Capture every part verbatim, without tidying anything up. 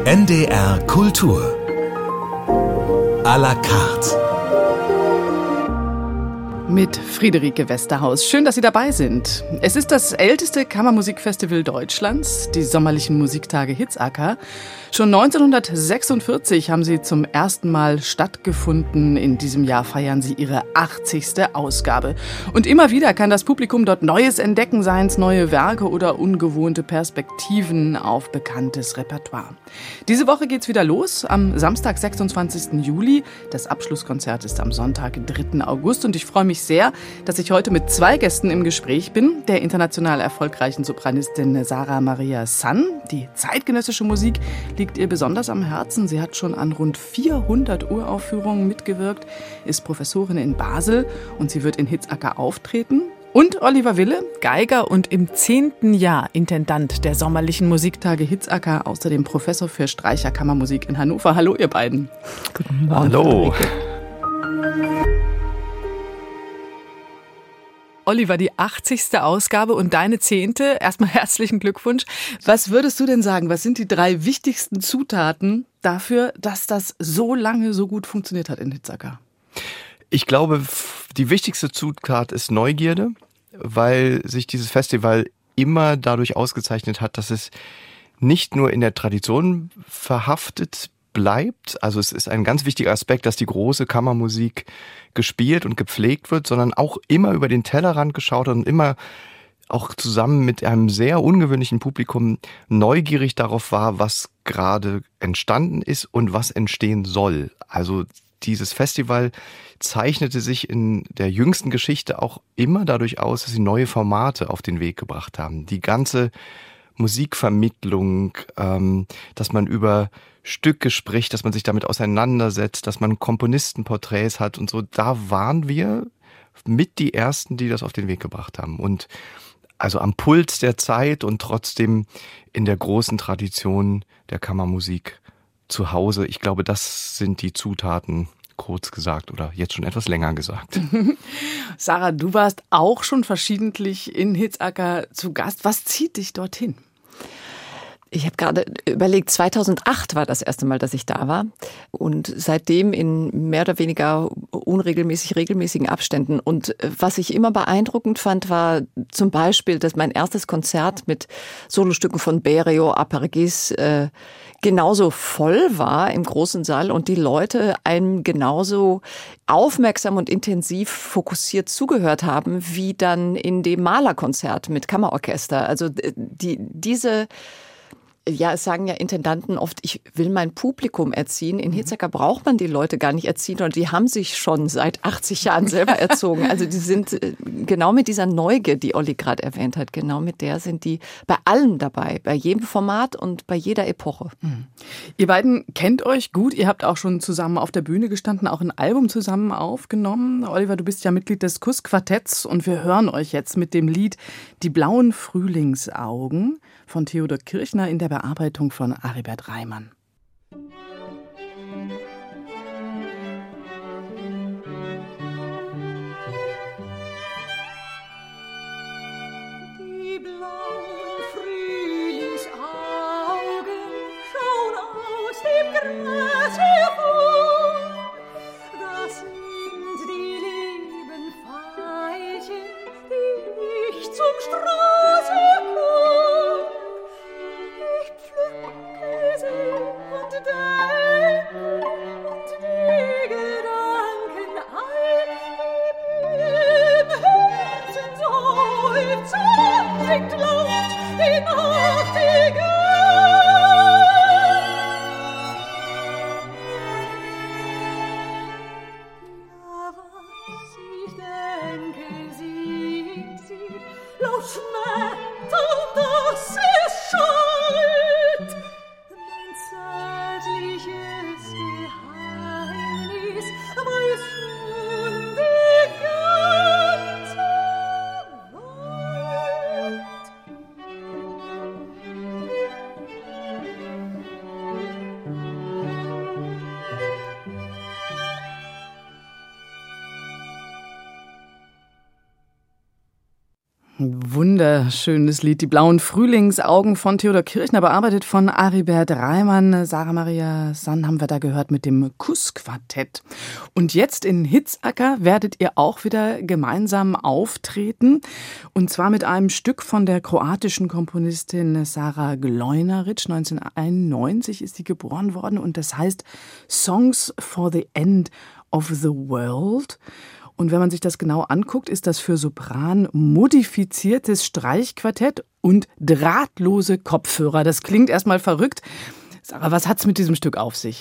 N D R Kultur à la carte mit Friederike Westerhaus. Schön, dass Sie dabei sind. Es ist das älteste Kammermusikfestival Deutschlands, die Sommerlichen Musiktage Hitzacker. Schon neunzehnhundertsechsundvierzig haben sie zum ersten Mal stattgefunden. In diesem Jahr feiern sie ihre achtzigste Ausgabe. Und immer wieder kann das Publikum dort Neues entdecken, seien es neue Werke oder ungewohnte Perspektiven auf bekanntes Repertoire. Diese Woche geht's wieder los, am Samstag, sechsundzwanzigsten Juli. Das Abschlusskonzert ist am Sonntag, dritten August. Und ich freue mich sehr, dass ich heute mit zwei Gästen im Gespräch bin. Der international erfolgreichen Sopranistin Sarah Maria Sann. Die zeitgenössische Musik liegt ihr besonders am Herzen. Sie hat schon an rund vierhundert Uraufführungen mitgewirkt, ist Professorin in Basel und sie wird in Hitzacker auftreten. Und Oliver Wille, Geiger und im zehnten Jahr Intendant der Sommerlichen Musiktage Hitzacker, außerdem Professor für Streicherkammermusik in Hannover. Hallo ihr beiden. Guten Morgen. Hallo. Oliver, die achtzigste Ausgabe und deine zehnte. Erstmal herzlichen Glückwunsch. Was würdest du denn sagen, was sind die drei wichtigsten Zutaten dafür, dass das so lange so gut funktioniert hat in Hitzacker? Ich glaube, die wichtigste Zutat ist Neugierde, weil sich dieses Festival immer dadurch ausgezeichnet hat, dass es nicht nur in der Tradition verhaftet bleibt. Also es ist ein ganz wichtiger Aspekt, dass die große Kammermusik gespielt und gepflegt wird, sondern auch immer über den Tellerrand geschaut und immer auch zusammen mit einem sehr ungewöhnlichen Publikum neugierig darauf war, was gerade entstanden ist und was entstehen soll. Also dieses Festival zeichnete sich in der jüngsten Geschichte auch immer dadurch aus, dass sie neue Formate auf den Weg gebracht haben. Die ganze Musikvermittlung, ähm, dass man über Stücke spricht, dass man sich damit auseinandersetzt, dass man Komponistenporträts hat und so. Da waren wir mit die Ersten, die das auf den Weg gebracht haben. Und also am Puls der Zeit und trotzdem in der großen Tradition der Kammermusik zu Hause. Ich glaube, das sind die Zutaten, kurz gesagt oder jetzt schon etwas länger gesagt. Sarah, du warst auch schon verschiedentlich in Hitzacker zu Gast. Was zieht dich dorthin? Ich habe gerade überlegt, zweitausendacht war das erste Mal, dass ich da war und seitdem in mehr oder weniger unregelmäßig regelmäßigen Abständen. Und was ich immer beeindruckend fand, war zum Beispiel, dass mein erstes Konzert mit Solostücken von Berio, Apergis äh, genauso voll war im großen Saal und die Leute einem genauso aufmerksam und intensiv fokussiert zugehört haben, wie dann in dem Malerkonzert mit Kammerorchester. Also die diese Ja, es sagen ja Intendanten oft, ich will mein Publikum erziehen. In Hitzacker braucht man die Leute gar nicht erziehen und die haben sich schon seit achtzig Jahren selber erzogen. Also die sind genau mit dieser Neugier, die Olli gerade erwähnt hat, genau mit der sind die bei allem dabei, bei jedem Format und bei jeder Epoche. Mhm. Ihr beiden kennt euch gut, ihr habt auch schon zusammen auf der Bühne gestanden, auch ein Album zusammen aufgenommen. Oliver, du bist ja Mitglied des Kuss-Quartetts und wir hören euch jetzt mit dem Lied Die blauen Frühlingsaugen von Theodor Kirchner in der Bearbeitung von Aribert Reimann. Die blauen Frühlingsaugen schauen aus dem Gras hervor. Das sind die lieben Veilchen, die ich zum Straße komm. Ich pflücke sie und denke und die Gedanken ein, im Herzen seufzen singt laut die Nachtigall. Wunderschönes Lied. Die blauen Frühlingsaugen von Theodor Kirchner, bearbeitet von Aribert Reimann. Sarah Maria Sann haben wir da gehört mit dem Kussquartett. Und jetzt in Hitzacker werdet ihr auch wieder gemeinsam auftreten. Und zwar mit einem Stück von der kroatischen Komponistin Sara Glojnaric. neunzehnhunderteinundneunzig ist sie geboren worden und das heißt Songs for the End of the World. Und wenn man sich das genau anguckt, ist das für Sopran modifiziertes Streichquartett und drahtlose Kopfhörer. Das klingt erstmal verrückt. Sarah, was hat's mit diesem Stück auf sich?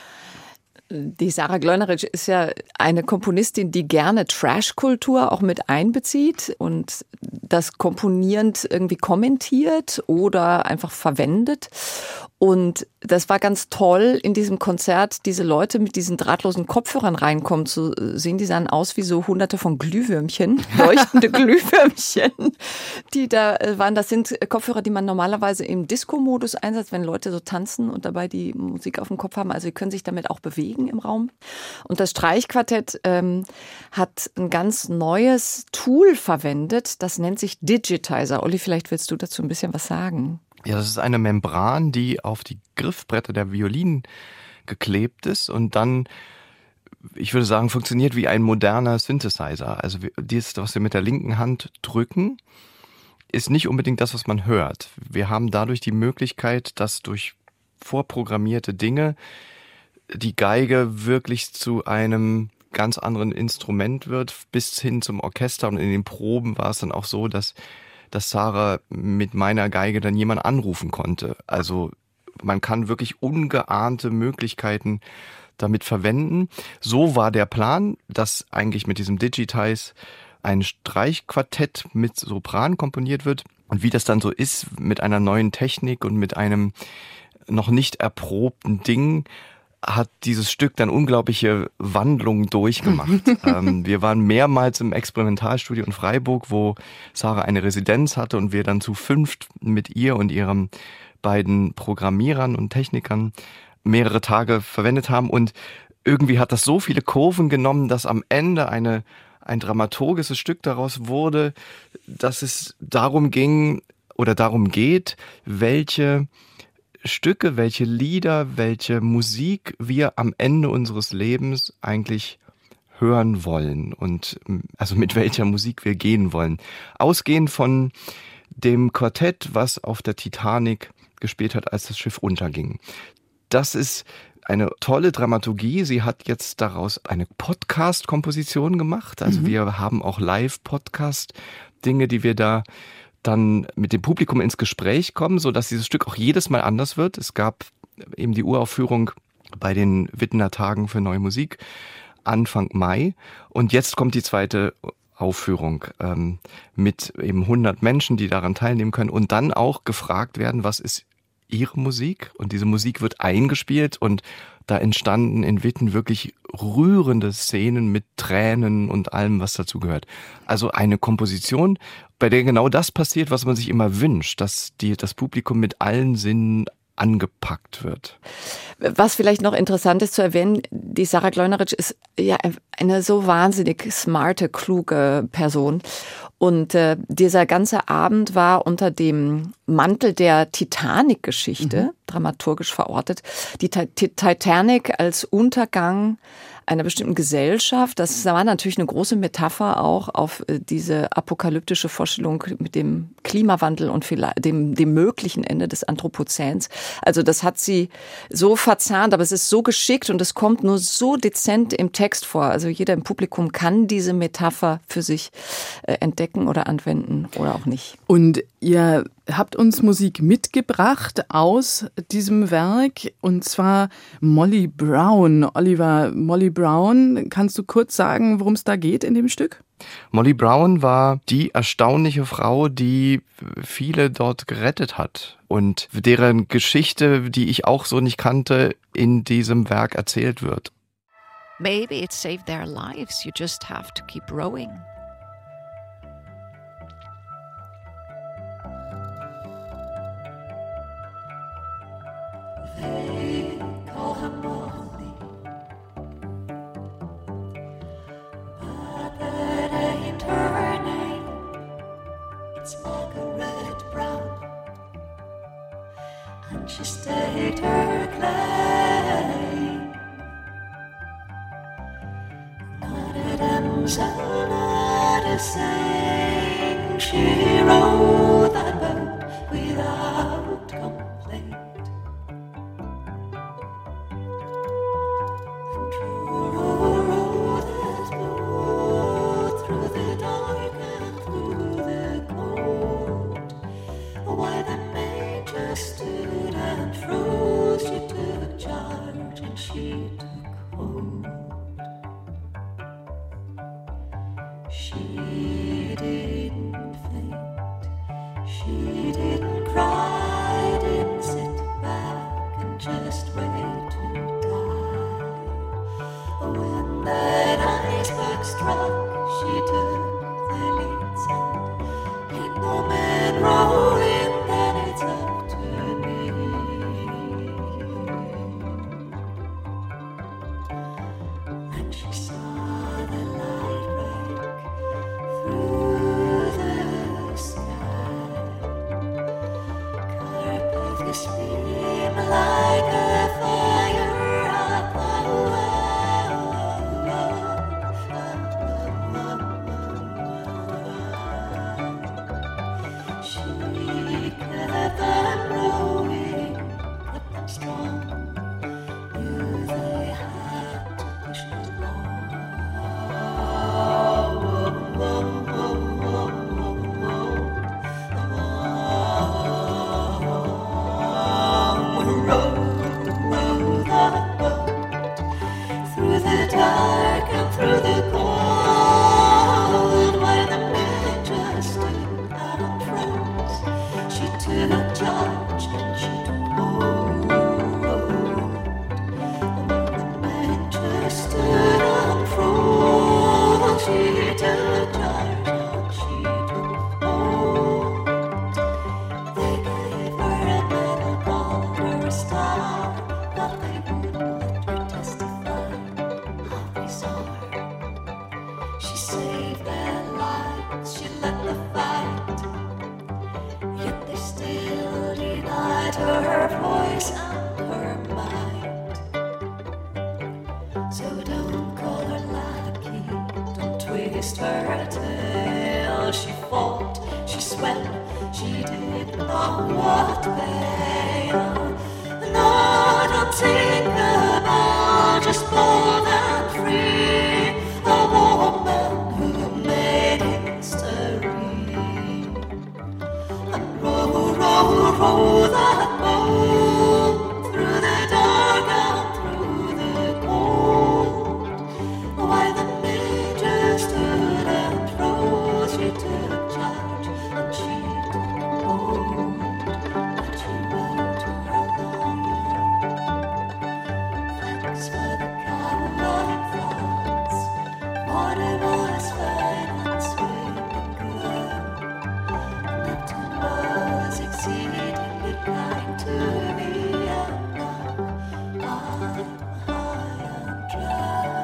Die Sara Glojnaric ist ja eine Komponistin, die gerne Trash-Kultur auch mit einbezieht und das komponierend irgendwie kommentiert oder einfach verwendet. Und das war ganz toll, in diesem Konzert diese Leute mit diesen drahtlosen Kopfhörern reinkommen zu sehen. Die sahen aus wie so hunderte von Glühwürmchen, leuchtende Glühwürmchen, die da waren. Das sind Kopfhörer, die man normalerweise im Disco-Modus einsetzt, wenn Leute so tanzen und dabei die Musik auf dem Kopf haben. Also sie können sich damit auch bewegen im Raum. Und das Streichquartett ähm, hat ein ganz neues Tool verwendet. Das nennt sich Digitizer. Olli, vielleicht willst du dazu ein bisschen was sagen. Ja, das ist eine Membran, die auf die Griffbretter der Violinen geklebt ist und dann, ich würde sagen, funktioniert wie ein moderner Synthesizer. Also das, was wir mit der linken Hand drücken, ist nicht unbedingt das, was man hört. Wir haben dadurch die Möglichkeit, dass durch vorprogrammierte Dinge die Geige wirklich zu einem ganz anderen Instrument wird, bis hin zum Orchester. Und in den Proben war es dann auch so, dass dass Sarah mit meiner Geige dann jemand anrufen konnte. Also man kann wirklich ungeahnte Möglichkeiten damit verwenden. So war der Plan, dass eigentlich mit diesem Digitize ein Streichquartett mit Sopran komponiert wird. Und wie das dann so ist mit einer neuen Technik und mit einem noch nicht erprobten Ding, hat dieses Stück dann unglaubliche Wandlungen durchgemacht. ähm, wir waren mehrmals im Experimentalstudio in Freiburg, wo Sarah eine Residenz hatte und wir dann zu fünft mit ihr und ihren beiden Programmierern und Technikern mehrere Tage verwendet haben. Und irgendwie hat das so viele Kurven genommen, dass am Ende eine ein dramaturgisches Stück daraus wurde, dass es darum ging oder darum geht, welche Stücke, welche Lieder, welche Musik wir am Ende unseres Lebens eigentlich hören wollen und also mit welcher Musik wir gehen wollen. Ausgehend von dem Quartett, was auf der Titanic gespielt hat, als das Schiff unterging. Das ist eine tolle Dramaturgie. Sie hat jetzt daraus eine Podcast-Komposition gemacht. Also mhm. wir haben auch Live-Podcast-Dinge, die wir da dann mit dem Publikum ins Gespräch kommen, so dass dieses Stück auch jedes Mal anders wird. Es gab eben die Uraufführung bei den Wittener Tagen für Neue Musik Anfang Mai und jetzt kommt die zweite Aufführung ähm, mit eben hundert Menschen, die daran teilnehmen können und dann auch gefragt werden, was ist ihre Musik? Und diese Musik wird eingespielt und da entstanden in Witten wirklich rührende Szenen mit Tränen und allem, was dazu gehört. Also eine Komposition, bei der genau das passiert, was man sich immer wünscht, dass die, das Publikum mit allen Sinnen angepackt wird. Was vielleicht noch interessant ist zu erwähnen, die Sara Glojnaric ist ja eine so wahnsinnig smarte, kluge Person. Und äh, dieser ganze Abend war unter dem Mantel der Titanic-Geschichte, mhm. dramaturgisch verortet. Die Titanic als Untergang einer bestimmten Gesellschaft, das war natürlich eine große Metapher auch auf diese apokalyptische Vorstellung mit dem Klimawandel und dem, dem möglichen Ende des Anthropozäns. Also das hat sie so verzahnt, aber es ist so geschickt und es kommt nur so dezent im Text vor. Also jeder im Publikum kann diese Metapher für sich entdecken oder anwenden oder auch nicht. Und ihr habt uns Musik mitgebracht aus diesem Werk und zwar Molly Brown. Oliver, Molly Brown, kannst du kurz sagen, worum es da geht in dem Stück? Molly Brown war die erstaunliche Frau, die viele dort gerettet hat und deren Geschichte, die ich auch so nicht kannte, in diesem Werk erzählt wird. Maybe it saved their lives. You just have to keep rowing. They call her Molly, but that ain't her name. It's and she staked her claim. Not a damsel, not a saint, she rode that boat without complaint. And row, row, row that boat through the dark and through the cold. While the major stood and froze, she took charge and she took hold. She didn't faint, she didn't cry, didn't sit back and just wait to die. When that iceberg struck, she took the leads and ain't no man rowing, then it's up to me. And she saw the light break through the sky. Carpathus beam like a fire up above. She kept them rowing, kept them strong, knew they had to push along. Row that boat through the dark and through the cold, while the major stood and froze. She took charge and she took hold. While the major stood and froze, she took charge and she took hold. They gave her a medal, called her a star, but they wouldn't let her testify how they saw her. She saved their lives, she led the fight, yet they still denied her voice and her might. So don't call her lackey, don't twist her tail. She fought, she swam, she did not what bail. Not unthinkable, just bold and free, a woman who made history. And row, row, row that boat through the dark and through the cold. While the major stood and froze, she took charge and she took hold. And she wrote to her lawyer, thanks for the cowboy thoughts. Water was fine and swimming good. Neptune was exceedingly kind to me, and now I'm high and dry.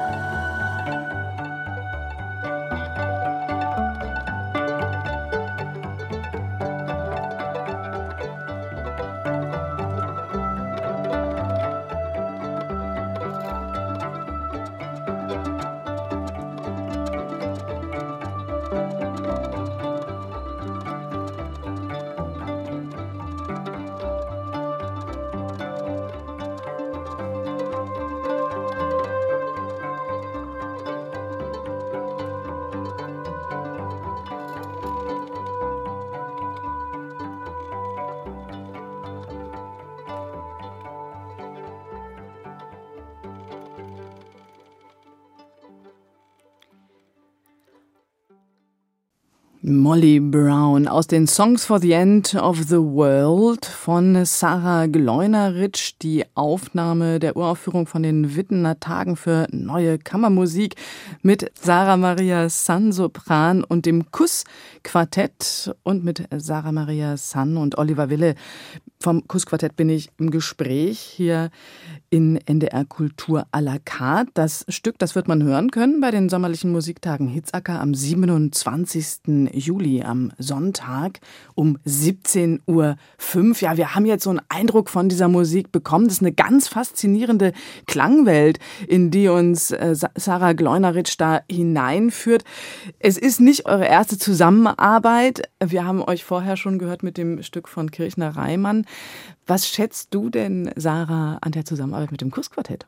Molly Brown aus den Songs for the End of the World von Sarah Gleunerich, die Aufnahme der Uraufführung von den Wittener Tagen für neue Kammermusik mit Sarah Maria Sann Sopran und dem Kuss Quartett und mit Sarah Maria Sann und Oliver Wille Vom Kussquartett bin ich im Gespräch hier in N D R Kultur à la carte. Das Stück, das wird man hören können bei den sommerlichen Musiktagen Hitzacker am siebenundzwanzigsten Juli, am Sonntag um siebzehn Uhr fünf. Ja, wir haben jetzt so einen Eindruck von dieser Musik bekommen. Das ist eine ganz faszinierende Klangwelt, in die uns äh, Sarah Gleunerich da hineinführt. Es ist nicht eure erste Zusammenarbeit. Wir haben euch vorher schon gehört mit dem Stück von Kirchner-Reimann. Was schätzt du denn, Sarah, an der Zusammenarbeit mit dem Kussquartett?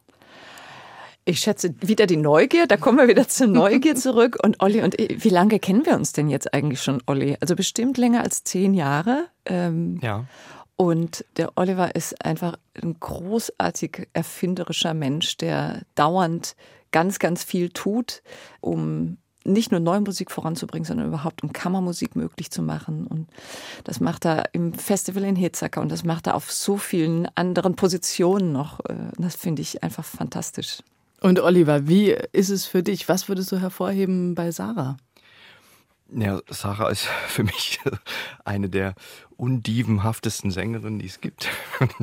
Ich schätze wieder die Neugier, da kommen wir wieder zur Neugier zurück. Und Olli und ich, wie lange kennen wir uns denn jetzt eigentlich schon, Olli? Also bestimmt länger als zehn Jahre. Ähm, Ja. Und der Oliver ist einfach ein großartig erfinderischer Mensch, der dauernd ganz, ganz viel tut, um nicht nur neue Musik voranzubringen, sondern überhaupt um Kammermusik möglich zu machen. Und das macht er im Festival in Hitzacker und das macht er auf so vielen anderen Positionen noch. Das finde ich einfach fantastisch. Und Oliver, wie ist es für dich? Was würdest du hervorheben bei Sarah? Ja, Sarah ist für mich eine der undievenhaftesten Sängerinnen, die es gibt.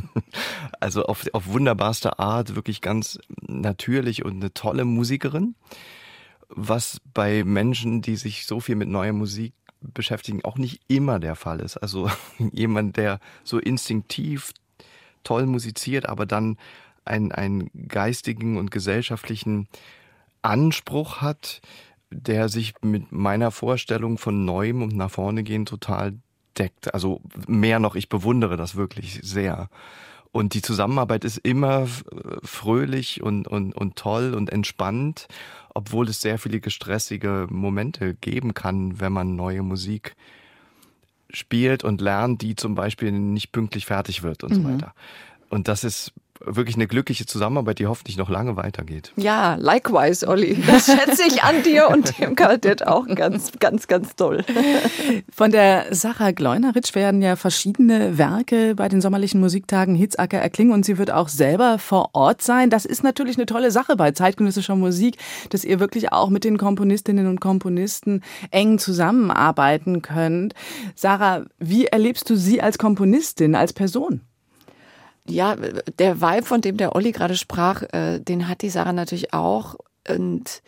Also auf, auf wunderbarste Art, wirklich ganz natürlich und eine tolle Musikerin. Was bei Menschen, die sich so viel mit neuer Musik beschäftigen, auch nicht immer der Fall ist. Also jemand, der so instinktiv toll musiziert, aber dann einen, einen geistigen und gesellschaftlichen Anspruch hat, der sich mit meiner Vorstellung von Neuem und nach vorne gehen total deckt. Also mehr noch, ich bewundere das wirklich sehr. Und die Zusammenarbeit ist immer fröhlich und, und, und toll und entspannt, obwohl es sehr viele stressige Momente geben kann, wenn man neue Musik spielt und lernt, die zum Beispiel nicht pünktlich fertig wird und mhm. so weiter. Und das ist wirklich eine glückliche Zusammenarbeit, die hoffentlich noch lange weitergeht. Ja, likewise, Olli. Das schätze ich an dir und dem Quartett auch ganz, ganz, ganz toll. Von der Sarah Gleunerich werden ja verschiedene Werke bei den sommerlichen Musiktagen Hitzacker erklingen und sie wird auch selber vor Ort sein. Das ist natürlich eine tolle Sache bei zeitgenössischer Musik, dass ihr wirklich auch mit den Komponistinnen und Komponisten eng zusammenarbeiten könnt. Sarah, wie erlebst du sie als Komponistin, als Person? Ja, der Vibe, von dem der Olli gerade sprach, äh, den hat die Sarah natürlich auch. Und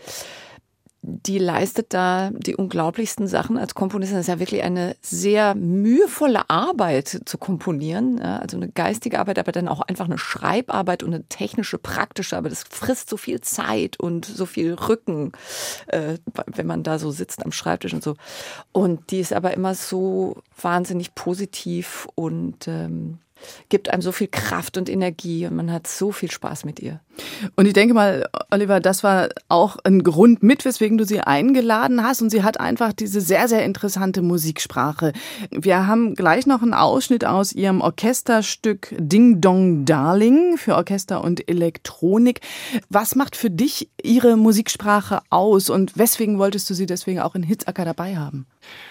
die leistet da die unglaublichsten Sachen als Komponistin. Das ist ja wirklich eine sehr mühevolle Arbeit zu komponieren. Ja, also eine geistige Arbeit, aber dann auch einfach eine Schreibarbeit und eine technische, praktische Arbeit. Das frisst so viel Zeit und so viel Rücken, äh, wenn man da so sitzt am Schreibtisch und so. Und die ist aber immer so wahnsinnig positiv und ähm, gibt einem so viel Kraft und Energie und man hat so viel Spaß mit ihr. Und ich denke mal, Oliver, das war auch ein Grund mit, weswegen du sie eingeladen hast. Und sie hat einfach diese sehr, sehr interessante Musiksprache. Wir haben gleich noch einen Ausschnitt aus ihrem Orchesterstück Ding Dong Darling für Orchester und Elektronik. Was macht für dich ihre Musiksprache aus und weswegen wolltest du sie deswegen auch in Hitzacker dabei haben?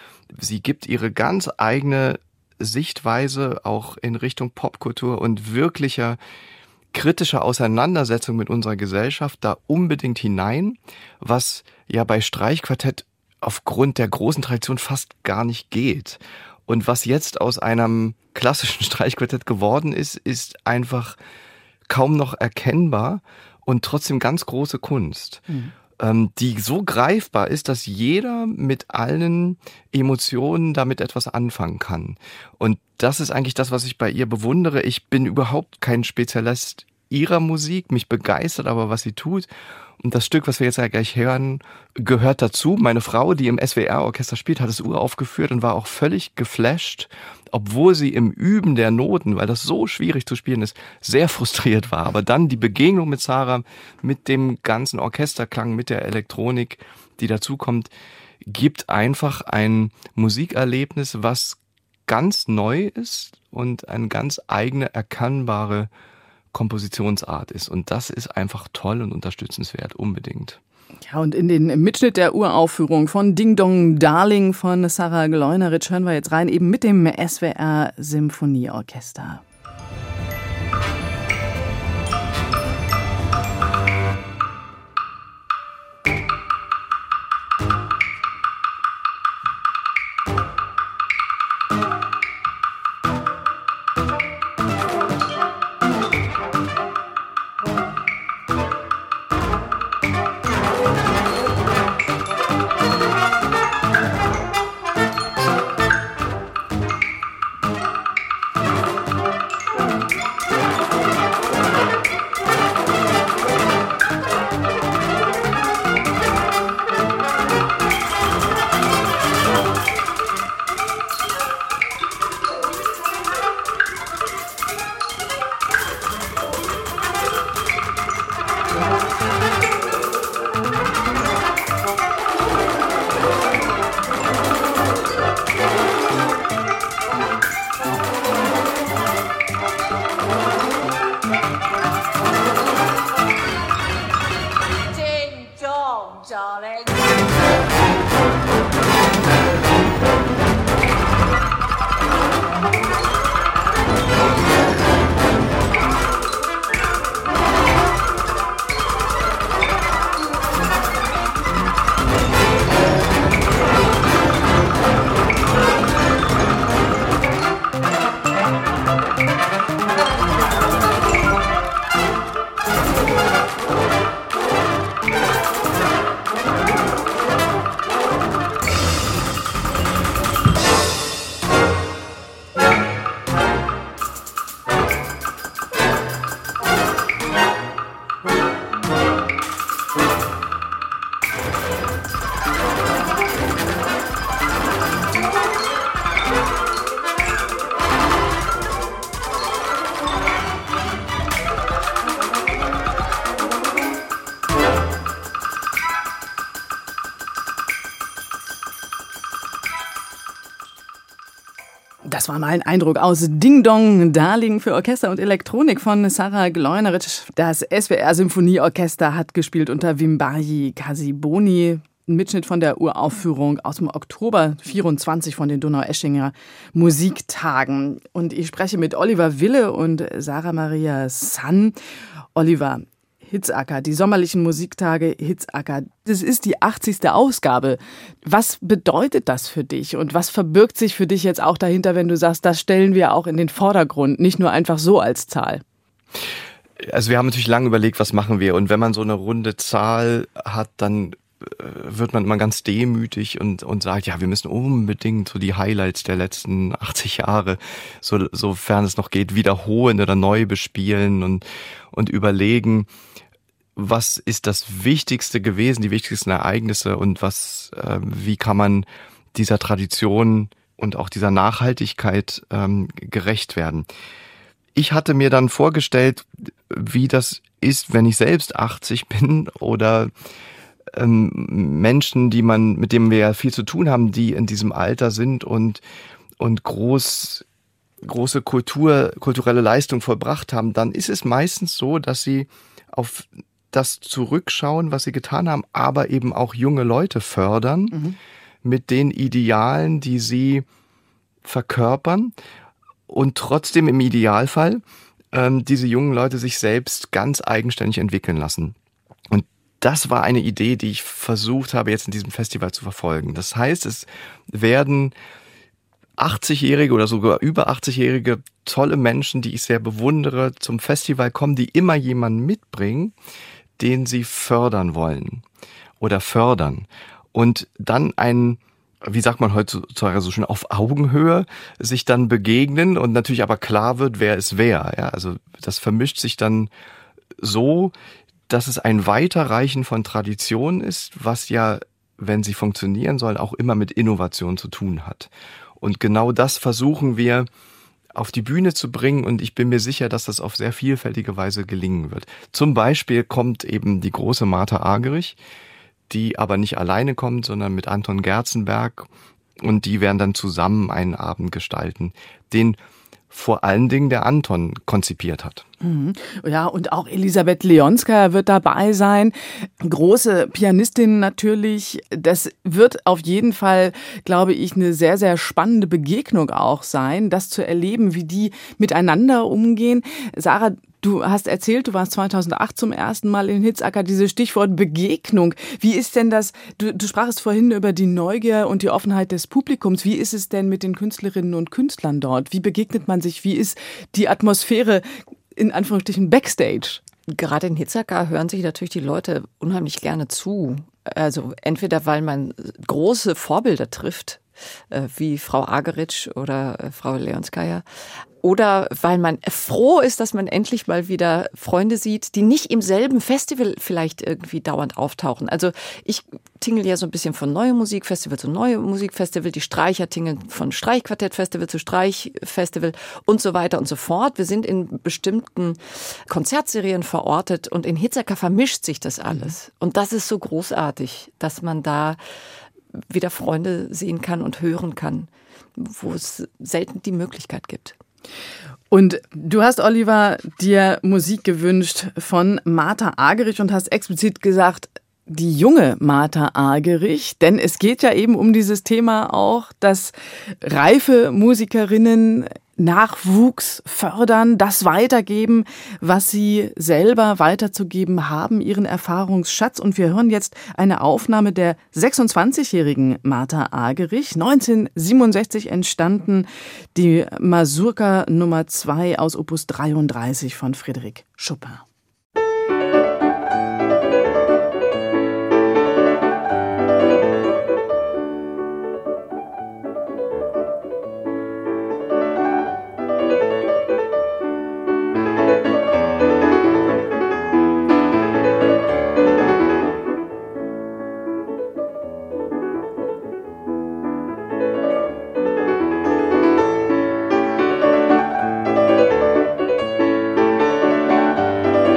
Sie gibt ihre ganz eigene Sichtweise auch in Richtung Popkultur und wirklicher kritischer Auseinandersetzung mit unserer Gesellschaft da unbedingt hinein, was ja bei Streichquartett aufgrund der großen Tradition fast gar nicht geht. Und was jetzt aus einem klassischen Streichquartett geworden ist, ist einfach kaum noch erkennbar und trotzdem ganz große Kunst. Mhm. Die so greifbar ist, dass jeder mit allen Emotionen damit etwas anfangen kann. Und das ist eigentlich das, was ich bei ihr bewundere. Ich bin überhaupt kein Spezialist ihrer Musik, mich begeistert aber, was sie tut. Und das Stück, was wir jetzt ja gleich hören, gehört dazu. Meine Frau, die im S W R-Orchester spielt, hat es uraufgeführt und war auch völlig geflasht, obwohl sie im Üben der Noten, weil das so schwierig zu spielen ist, sehr frustriert war. Aber dann die Begegnung mit Sarah, mit dem ganzen Orchesterklang, mit der Elektronik, die dazukommt, gibt einfach ein Musikerlebnis, was ganz neu ist und eine ganz eigene, erkennbare Kompositionsart ist. Und das ist einfach toll und unterstützenswert, unbedingt. Ja, und in den Mitschnitt der Uraufführung von Ding Dong Darling von Sarah Gleunerich hören wir jetzt rein, eben mit dem S W R Symphonieorchester. Das war mal ein Eindruck aus Ding Dong, Darling für Orchester und Elektronik von Sarah Gleunerich. Das S W R-Symphonieorchester hat gespielt unter Wimbaji Kasiboni. Ein Mitschnitt von der Uraufführung aus dem Oktober vierundzwanzig von den Donaueschinger Musiktagen. Und ich spreche mit Oliver Wille und Sarah Maria Sann. Oliver, Hitzacker, die sommerlichen Musiktage Hitzacker, das ist die achtzigste Ausgabe. Was bedeutet das für dich und was verbirgt sich für dich jetzt auch dahinter, wenn du sagst, das stellen wir auch in den Vordergrund, nicht nur einfach so als Zahl? Also wir haben natürlich lange überlegt, was machen wir, und wenn man so eine runde Zahl hat, dann wird man immer ganz demütig und, und sagt, ja, wir müssen unbedingt so die Highlights der letzten achtzig Jahre, so, sofern es noch geht, wiederholen oder neu bespielen und, und überlegen, was ist das Wichtigste gewesen, die wichtigsten Ereignisse und was, äh, wie kann man dieser Tradition und auch dieser Nachhaltigkeit ähm, gerecht werden. Ich hatte mir dann vorgestellt, wie das ist, wenn ich selbst achtzig bin oder ähm, Menschen, die man, mit denen wir ja viel zu tun haben, die in diesem Alter sind und, und groß, große Kultur, kulturelle Leistung vollbracht haben, dann ist es meistens so, dass sie auf das zurückschauen, was sie getan haben, aber eben auch junge Leute fördern mhm. mit den Idealen, die sie verkörpern und trotzdem im Idealfall ähm, diese jungen Leute sich selbst ganz eigenständig entwickeln lassen. Und das war eine Idee, die ich versucht habe, jetzt in diesem Festival zu verfolgen. Das heißt, es werden achtzigjährige oder sogar über achtzigjährige tolle Menschen, die ich sehr bewundere, zum Festival kommen, die immer jemanden mitbringen, den sie fördern wollen oder fördern. Und dann ein, wie sagt man heutzutage so schön, auf Augenhöhe sich dann begegnen und natürlich aber klar wird, wer ist wer. Ja, also das vermischt sich dann so, dass es ein Weiterreichen von Tradition ist, was ja, wenn sie funktionieren sollen, auch immer mit Innovation zu tun hat. Und genau das versuchen wir auf die Bühne zu bringen, und ich bin mir sicher, dass das auf sehr vielfältige Weise gelingen wird. Zum Beispiel kommt eben die große Martha Argerich, die aber nicht alleine kommt, sondern mit Anton Gerzenberg, und die werden dann zusammen einen Abend gestalten, den vor allen Dingen der Anton konzipiert hat. Mhm. Ja, und auch Elisabeth Leonska wird dabei sein. Große Pianistin natürlich. Das wird auf jeden Fall, glaube ich, eine sehr, sehr spannende Begegnung auch sein, das zu erleben, wie die miteinander umgehen. Sarah, du hast erzählt, du warst zweitausendacht zum ersten Mal in Hitzacker, dieses Stichwort Begegnung. Wie ist denn das, du, du sprachst vorhin über die Neugier und die Offenheit des Publikums. Wie ist es denn mit den Künstlerinnen und Künstlern dort? Wie begegnet man sich? Wie ist die Atmosphäre in Anführungsstrichen Backstage? Gerade in Hitzacker hören sich natürlich die Leute unheimlich gerne zu. Also entweder, weil man große Vorbilder trifft, wie Frau Argerich oder Frau Leonskaya, oder weil man froh ist, dass man endlich mal wieder Freunde sieht, die nicht im selben Festival vielleicht irgendwie dauernd auftauchen. Also ich tingel ja so ein bisschen von Neue Musikfestival zu Neue Musikfestival, die Streicher tingeln von Streichquartettfestival zu Streichfestival und so weiter und so fort. Wir sind in bestimmten Konzertserien verortet und in Hitzacker vermischt sich das alles. Und das ist so großartig, dass man da wieder Freunde sehen kann und hören kann, wo es selten die Möglichkeit gibt. Und du hast, Oliver, dir Musik gewünscht von Martha Argerich und hast explizit gesagt, die junge Martha Argerich, denn es geht ja eben um dieses Thema auch, dass reife Musikerinnen Nachwuchs fördern, das weitergeben, was sie selber weiterzugeben haben, ihren Erfahrungsschatz. Und wir hören jetzt eine Aufnahme der sechsundzwanzigjährigen Martha Argerich, neunzehnhundertsiebenundsechzig entstanden, die Mazurka Nummer zwei aus Opus dreiunddreißig von Frédéric Chopin. Thank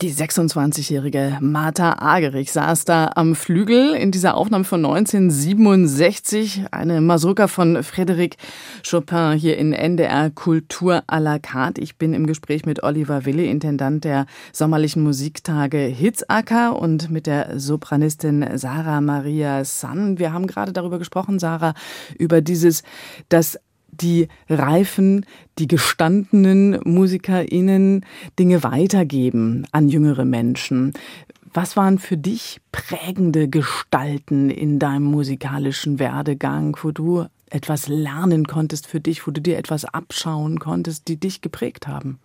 Die sechsundzwanzigjährige Martha Argerich saß da am Flügel in dieser Aufnahme von neunzehnhundertsiebenundsechzig. Eine Mazurka von Frédéric Chopin hier in N D R Kultur à la carte. Ich bin im Gespräch mit Oliver Wille, Intendant der sommerlichen Musiktage Hitzacker, und mit der Sopranistin Sarah Maria Sann. Wir haben gerade darüber gesprochen, Sarah, über dieses, dass die reifen, die gestandenen MusikerInnen Dinge weitergeben an jüngere Menschen. Was waren für dich prägende Gestalten in deinem musikalischen Werdegang, wo du etwas lernen konntest für dich, wo du dir etwas abschauen konntest, die dich geprägt haben?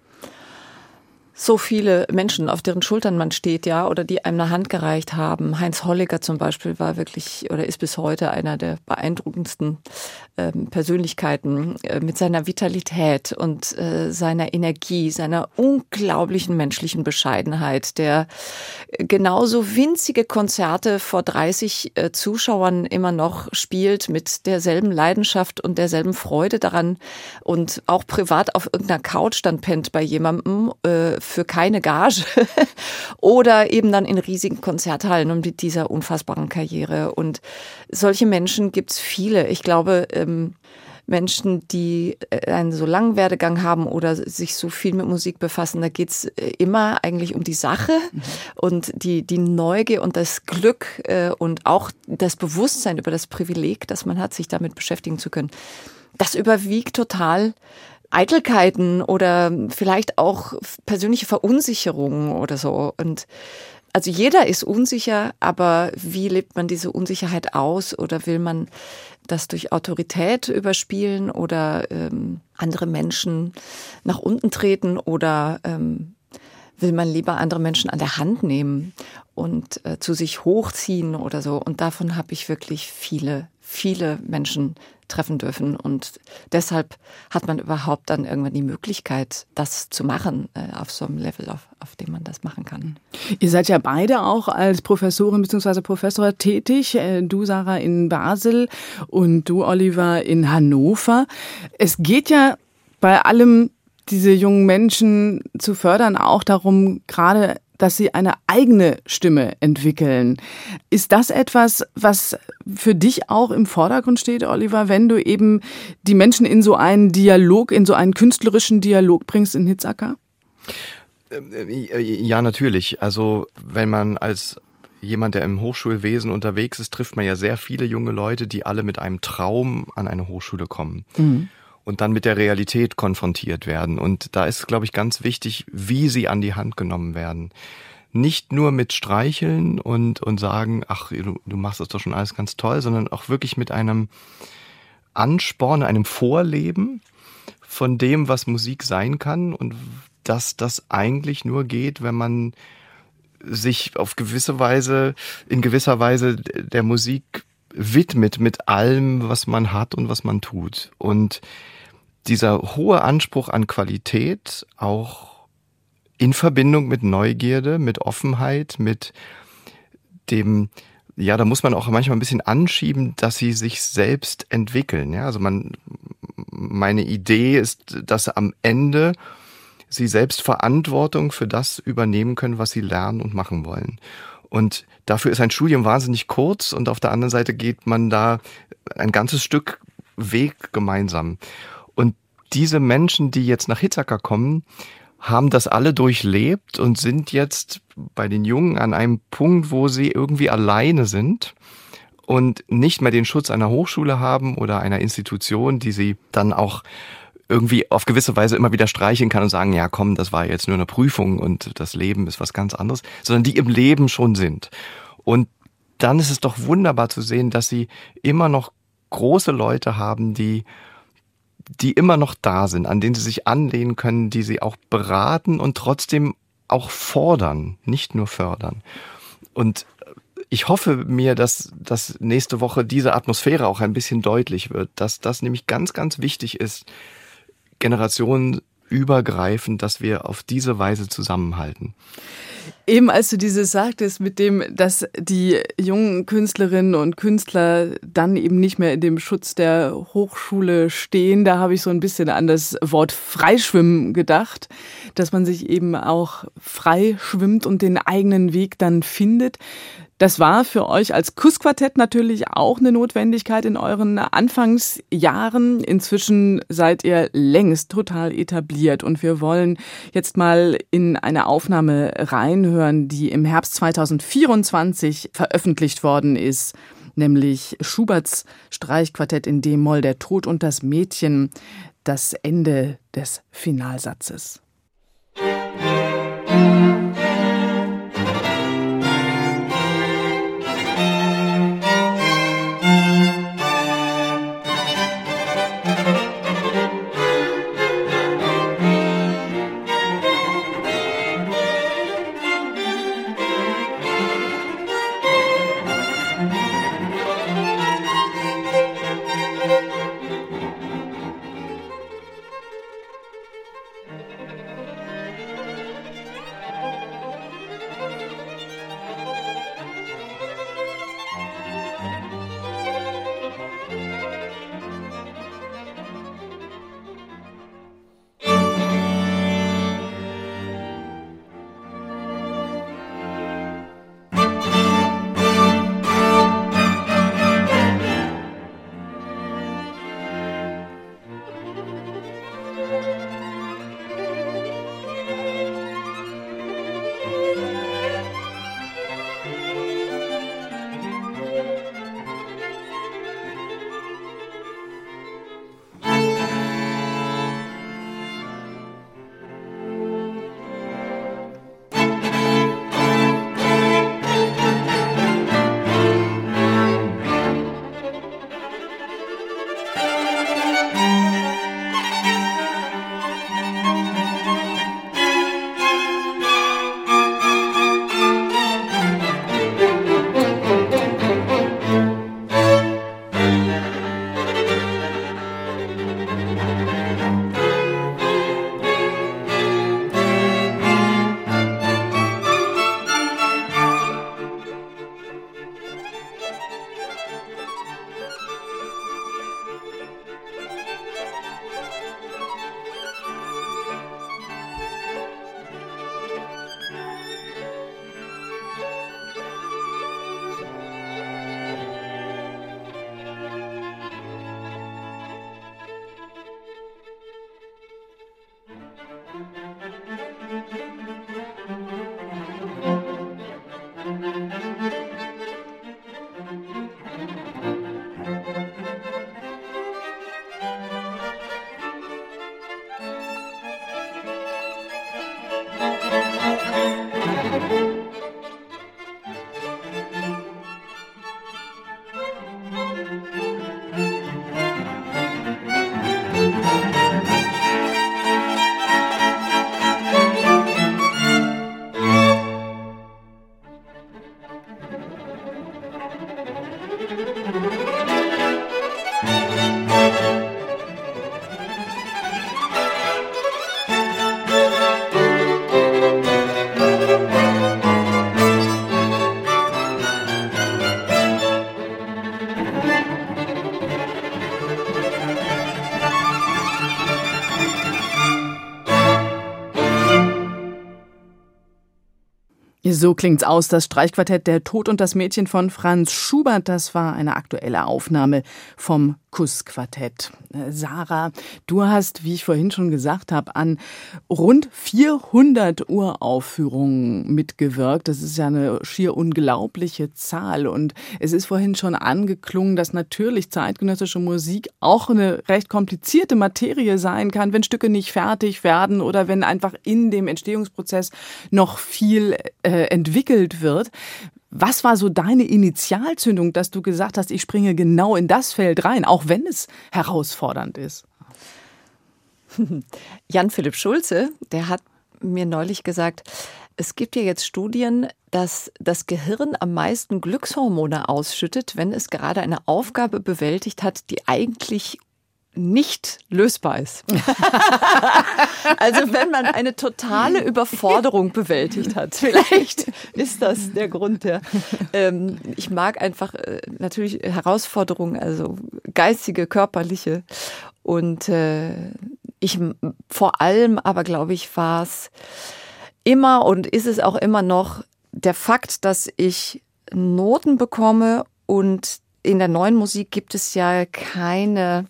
So viele Menschen, auf deren Schultern man steht, ja, oder die einem eine Hand gereicht haben. Heinz Holliger zum Beispiel war wirklich oder ist bis heute einer der beeindruckendsten äh, Persönlichkeiten äh, mit seiner Vitalität und äh, seiner Energie, seiner unglaublichen menschlichen Bescheidenheit, der genauso winzige Konzerte vor dreißig äh, Zuschauern immer noch spielt mit derselben Leidenschaft und derselben Freude daran und auch privat auf irgendeiner Couch dann pennt bei jemandem, äh, für keine Gage oder eben dann in riesigen Konzerthallen und mit dieser unfassbaren Karriere. Und solche Menschen gibt's viele. Ich glaube, ähm, Menschen, die einen so langen Werdegang haben oder sich so viel mit Musik befassen, da geht's immer eigentlich um die Sache mhm. und die, die Neugier und das Glück äh, und auch das Bewusstsein über das Privileg, das man hat, sich damit beschäftigen zu können. Das überwiegt total Eitelkeiten oder vielleicht auch persönliche Verunsicherungen oder so. Und also jeder ist unsicher, aber wie lebt man diese Unsicherheit aus? Oder will man das durch Autorität überspielen oder ähm, andere Menschen nach unten treten? Oder ähm, will man lieber andere Menschen an der Hand nehmen und äh, zu sich hochziehen oder so? Und davon habe ich wirklich viele, viele Menschen treffen dürfen. Und deshalb hat man überhaupt dann irgendwann die Möglichkeit, das zu machen, äh, auf so einem Level, auf, auf dem man das machen kann. Ihr seid ja beide auch als Professorin bzw. Professor tätig. Du, Sarah, in Basel und du, Oliver, in Hannover. Es geht ja bei allem, diese jungen Menschen zu fördern, auch darum, gerade dass sie eine eigene Stimme entwickeln. Ist das etwas, was für dich auch im Vordergrund steht, Oliver, wenn du eben die Menschen in so einen Dialog, in so einen künstlerischen Dialog bringst in Hitzacker? Ja, natürlich. Also wenn man als jemand, der im Hochschulwesen unterwegs ist, trifft man ja sehr viele junge Leute, die alle mit einem Traum an eine Hochschule kommen. Mhm. Und dann mit der Realität konfrontiert werden. Und da ist, glaube ich, ganz wichtig, wie sie an die Hand genommen werden. Nicht nur mit Streicheln und, und sagen, ach, du, du machst das doch schon alles ganz toll, sondern auch wirklich mit einem Ansporn, einem Vorleben von dem, was Musik sein kann und dass das eigentlich nur geht, wenn man sich auf gewisse Weise, in gewisser Weise der Musik widmet mit allem, was man hat und was man tut. Und dieser hohe Anspruch an Qualität, auch in Verbindung mit Neugierde, mit Offenheit, mit dem, ja, da muss man auch manchmal ein bisschen anschieben, dass sie sich selbst entwickeln. Ja, also man, meine Idee ist, dass am Ende sie selbst Verantwortung für das übernehmen können, was sie lernen und machen wollen. Und dafür ist ein Studium wahnsinnig kurz und auf der anderen Seite geht man da ein ganzes Stück Weg gemeinsam. Und diese Menschen, die jetzt nach Hitzacker kommen, haben das alle durchlebt und sind jetzt bei den Jungen an einem Punkt, wo sie irgendwie alleine sind und nicht mehr den Schutz einer Hochschule haben oder einer Institution, die sie dann auch irgendwie auf gewisse Weise immer wieder streicheln kann und sagen, ja komm, das war jetzt nur eine Prüfung und das Leben ist was ganz anderes, sondern die im Leben schon sind. Und dann ist es doch wunderbar zu sehen, dass sie immer noch große Leute haben, die die immer noch da sind, an denen sie sich anlehnen können, die sie auch beraten und trotzdem auch fordern, nicht nur fördern. Und ich hoffe mir, dass, dass nächste Woche diese Atmosphäre auch ein bisschen deutlich wird, dass das nämlich ganz, ganz wichtig ist, Generationen übergreifend, dass wir auf diese Weise zusammenhalten. Eben als du dieses sagtest, mit dem, dass die jungen Künstlerinnen und Künstler dann eben nicht mehr in dem Schutz der Hochschule stehen, da habe ich so ein bisschen an das Wort Freischwimmen gedacht, dass man sich eben auch frei schwimmt und den eigenen Weg dann findet. Das war für euch als Kuss-Quartett natürlich auch eine Notwendigkeit in euren Anfangsjahren. Inzwischen seid ihr längst total etabliert und wir wollen jetzt mal in eine Aufnahme reinhören, die im Herbst zweitausendvierundzwanzig veröffentlicht worden ist, nämlich Schuberts Streichquartett in D-Moll, Der Tod und das Mädchen, das Ende des Finalsatzes. So klingt's aus, das Streichquartett Der Tod und das Mädchen von Franz Schubert. Das war eine aktuelle Aufnahme vom Kuss-Quartett. Sarah, du hast, wie ich vorhin schon gesagt habe, an rund vierhundert Uraufführungen mitgewirkt. Das ist ja eine schier unglaubliche Zahl. Und es ist vorhin schon angeklungen, dass natürlich zeitgenössische Musik auch eine recht komplizierte Materie sein kann, wenn Stücke nicht fertig werden oder wenn einfach in dem Entstehungsprozess noch viel äh, entwickelt wird. Was war so deine Initialzündung, dass du gesagt hast, ich springe genau in das Feld rein, auch wenn es herausfordernd ist? Jan-Philipp Schulze, der hat mir neulich gesagt, es gibt ja jetzt Studien, dass das Gehirn am meisten Glückshormone ausschüttet, wenn es gerade eine Aufgabe bewältigt hat, die eigentlich nicht lösbar ist. Also wenn man eine totale Überforderung bewältigt hat, vielleicht ist das der Grund. Ja. Ähm, ich mag einfach äh, natürlich Herausforderungen, also geistige, körperliche. Und äh, ich vor allem aber, glaube ich, war es immer und ist es auch immer noch der Fakt, dass ich Noten bekomme, und in der neuen Musik gibt es ja keine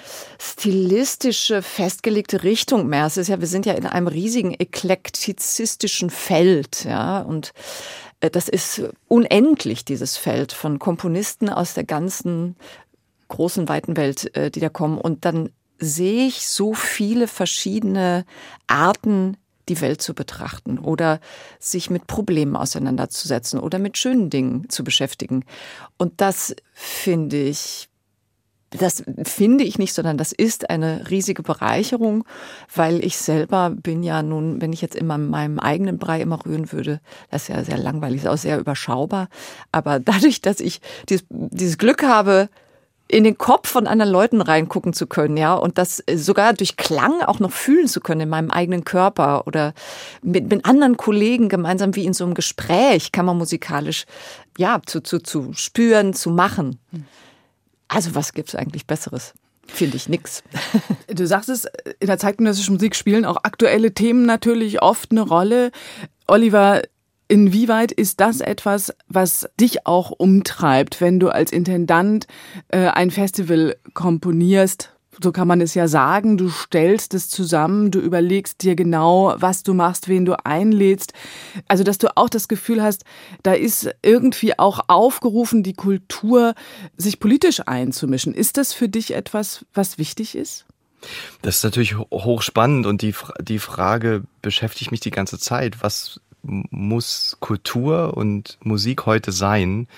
stilistische, festgelegte Richtung mehr. Es ist ja, wir sind ja in einem riesigen eklektizistischen Feld, ja, und das ist unendlich, dieses Feld von Komponisten aus der ganzen großen, weiten Welt, die da kommen. Und dann sehe ich so viele verschiedene Arten, die Welt zu betrachten oder sich mit Problemen auseinanderzusetzen oder mit schönen Dingen zu beschäftigen. Und das finde ich Das finde ich nicht, sondern das ist eine riesige Bereicherung, weil ich selber bin ja nun, wenn ich jetzt immer in meinem eigenen Brei immer rühren würde, das ist ja sehr langweilig, ist auch sehr überschaubar. Aber dadurch, dass ich dieses, dieses Glück habe, in den Kopf von anderen Leuten reingucken zu können, ja, und das sogar durch Klang auch noch fühlen zu können in meinem eigenen Körper oder mit, mit anderen Kollegen gemeinsam wie in so einem Gespräch, kammermusikalisch, ja, zu, zu, zu spüren, zu machen. Also was gibt's eigentlich Besseres? Finde ich nix. Du sagst es, in der zeitgenössischen Musik spielen auch aktuelle Themen natürlich oft eine Rolle. Oliver, inwieweit ist das etwas, was dich auch umtreibt, wenn du als Intendant äh, ein Festival komponierst? So kann man es ja sagen, du stellst es zusammen, du überlegst dir genau, was du machst, wen du einlädst. Also, dass du auch das Gefühl hast, da ist irgendwie auch aufgerufen, die Kultur sich politisch einzumischen. Ist das für dich etwas, was wichtig ist? Das ist natürlich hochspannend und die, die Frage beschäftigt mich die ganze Zeit. Was muss Kultur und Musik heute sein?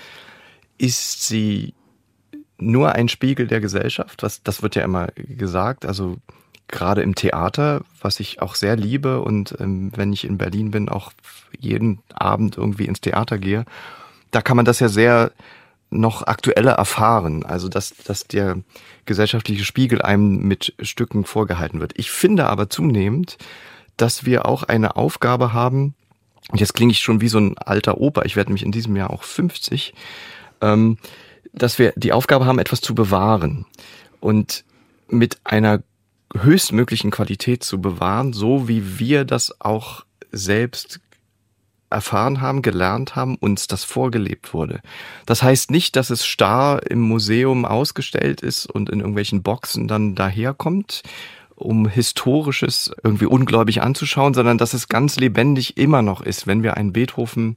Ist sie nur ein Spiegel der Gesellschaft? Was, das wird ja immer gesagt. Also gerade im Theater, was ich auch sehr liebe und ähm, wenn ich in Berlin bin, auch jeden Abend irgendwie ins Theater gehe, da kann man das ja sehr noch aktueller erfahren. Also dass, dass der gesellschaftliche Spiegel einem mit Stücken vorgehalten wird. Ich finde aber zunehmend, dass wir auch eine Aufgabe haben, und jetzt klinge ich schon wie so ein alter Opa, ich werde mich in diesem Jahr auch fünfzig, ähm, dass wir die Aufgabe haben, etwas zu bewahren und mit einer höchstmöglichen Qualität zu bewahren, so wie wir das auch selbst erfahren haben, gelernt haben, uns das vorgelebt wurde. Das heißt nicht, dass es starr im Museum ausgestellt ist und in irgendwelchen Boxen dann daherkommt, um Historisches irgendwie ungläubig anzuschauen, sondern dass es ganz lebendig immer noch ist. Wenn wir einen Beethoven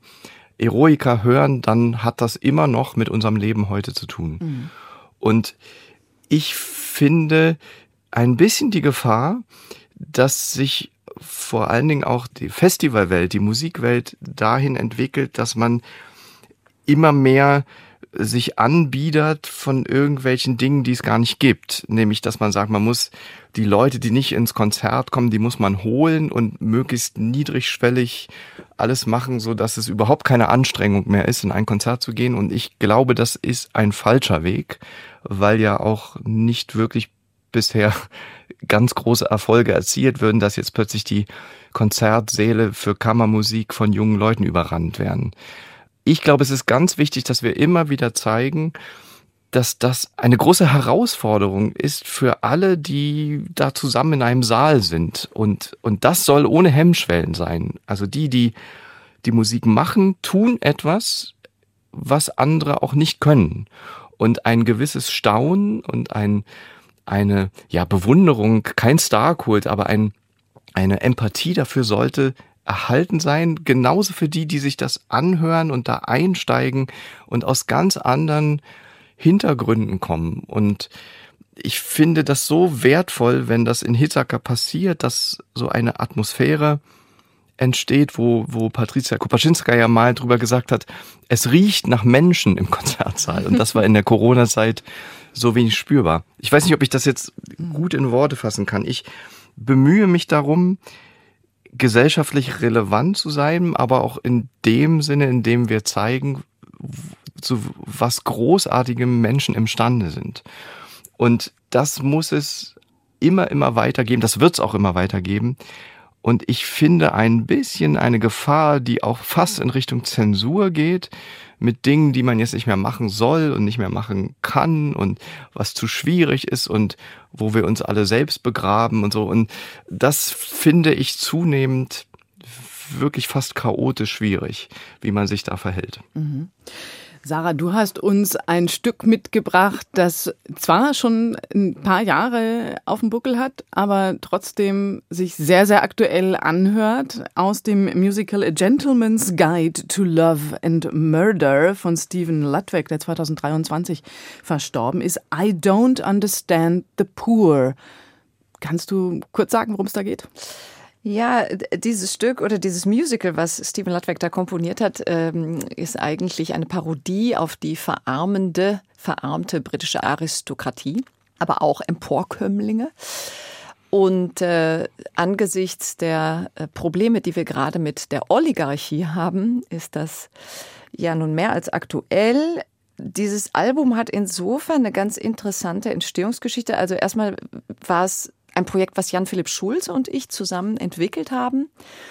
Eroica hören, dann hat das immer noch mit unserem Leben heute zu tun. Mhm. Und ich finde ein bisschen die Gefahr, dass sich vor allen Dingen auch die Festivalwelt, die Musikwelt dahin entwickelt, dass man immer mehr sich anbiedert von irgendwelchen Dingen, die es gar nicht gibt. Nämlich, dass man sagt, man muss die Leute, die nicht ins Konzert kommen, die muss man holen und möglichst niedrigschwellig alles machen, so dass es überhaupt keine Anstrengung mehr ist, in ein Konzert zu gehen. Und ich glaube, das ist ein falscher Weg, weil ja auch nicht wirklich bisher ganz große Erfolge erzielt würden, dass jetzt plötzlich die Konzertsäle für Kammermusik von jungen Leuten überrannt werden. Ich glaube, es ist ganz wichtig, dass wir immer wieder zeigen, dass das eine große Herausforderung ist für alle, die da zusammen in einem Saal sind. Und, und das soll ohne Hemmschwellen sein. Also die, die die Musik machen, tun etwas, was andere auch nicht können. Und ein gewisses Staunen und ein, eine ja, Bewunderung, kein Starkult, aber ein, eine Empathie dafür sollte erhalten sein, genauso für die, die sich das anhören und da einsteigen und aus ganz anderen Hintergründen kommen. Und ich finde das so wertvoll, wenn das in Hitzacker passiert, dass so eine Atmosphäre entsteht, wo, wo Patricia Kopaczynska ja mal drüber gesagt hat, es riecht nach Menschen im Konzertsaal. Und das war in der Corona-Zeit so wenig spürbar. Ich weiß nicht, ob ich das jetzt gut in Worte fassen kann. Ich bemühe mich darum, gesellschaftlich relevant zu sein, aber auch in dem Sinne, in dem wir zeigen, zu was großartige Menschen imstande sind. Und das muss es immer, immer weitergeben. Das wird es auch immer weitergeben. Und ich finde ein bisschen eine Gefahr, die auch fast in Richtung Zensur geht, mit Dingen, die man jetzt nicht mehr machen soll und nicht mehr machen kann und was zu schwierig ist und wo wir uns alle selbst begraben und so. Und das finde ich zunehmend wirklich fast chaotisch schwierig, wie man sich da verhält. Mhm. Sarah, du hast uns ein Stück mitgebracht, das zwar schon ein paar Jahre auf dem Buckel hat, aber trotzdem sich sehr, sehr aktuell anhört, aus dem Musical A Gentleman's Guide to Love and Murder von Stephen Ludwig, der zweitausenddreiundzwanzig verstorben ist. I Don't Understand the Poor. Kannst du kurz sagen, worum es da geht? Ja, dieses Stück oder dieses Musical, was Stephen Ludwig da komponiert hat, ist eigentlich eine Parodie auf die verarmende, verarmte britische Aristokratie, aber auch Emporkömmlinge. Und äh, angesichts der äh, Probleme, die wir gerade mit der Oligarchie haben, ist das ja nun mehr als aktuell. Dieses Album hat insofern eine ganz interessante Entstehungsgeschichte. Also erstmal war es ein Projekt, was Jan-Philipp Schulz und ich zusammen entwickelt haben,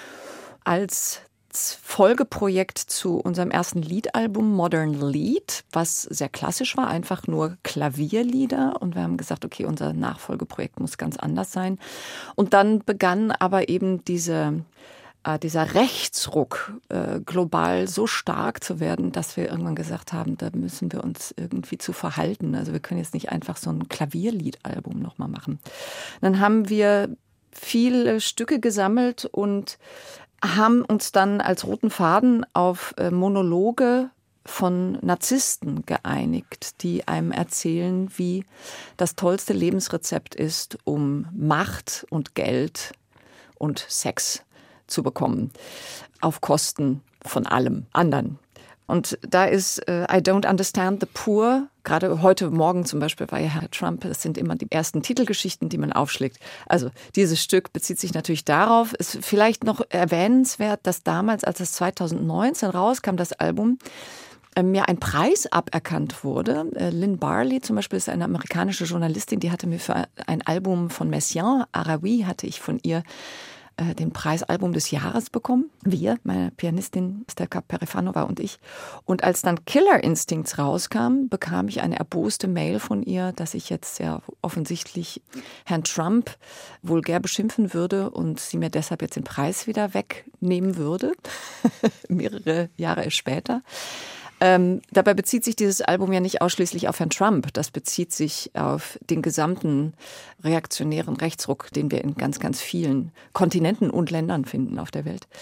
als Folgeprojekt zu unserem ersten Liedalbum Modern Lied, was sehr klassisch war, einfach nur Klavierlieder. Und wir haben gesagt, okay, unser Nachfolgeprojekt muss ganz anders sein. Und dann begann aber eben diese, äh, dieser Rechtsruck äh, global so stark zu werden, dass wir irgendwann gesagt haben, da müssen wir uns irgendwie zu verhalten. Also wir können jetzt nicht einfach so ein Klavierliedalbum nochmal machen. Dann haben wir viele Stücke gesammelt und haben uns dann als roten Faden auf Monologe von Narzissten geeinigt, die einem erzählen, wie das tollste Lebensrezept ist, um Macht und Geld und Sex zu bekommen, auf Kosten von allem anderen. Und da ist äh, I Don't Understand the Poor, gerade heute Morgen zum Beispiel war ja Herr Trump, das sind immer die ersten Titelgeschichten, die man aufschlägt. Also dieses Stück bezieht sich natürlich darauf. Ist vielleicht noch erwähnenswert, dass damals, als es zweitausendneunzehn rauskam, das Album, äh, mir ein Preis aberkannt wurde. Äh, Lynn Barley zum Beispiel ist eine amerikanische Journalistin, die hatte mir für ein Album von Messiaen Araoui, hatte ich von ihr den Preis Album des Jahres bekommen. Wir, meine Pianistin Stelka Perifanova und ich. Und als dann Killer Instincts rauskam, bekam ich eine erboste Mail von ihr, dass ich jetzt sehr offensichtlich Herrn Trump vulgär beschimpfen würde und sie mir deshalb jetzt den Preis wieder wegnehmen würde. Mehrere Jahre später. Ähm, dabei bezieht sich dieses Album ja nicht ausschließlich auf Herrn Trump. Das bezieht sich auf den gesamten reaktionären Rechtsruck, den wir in ganz, ganz vielen Kontinenten und Ländern finden auf der Welt.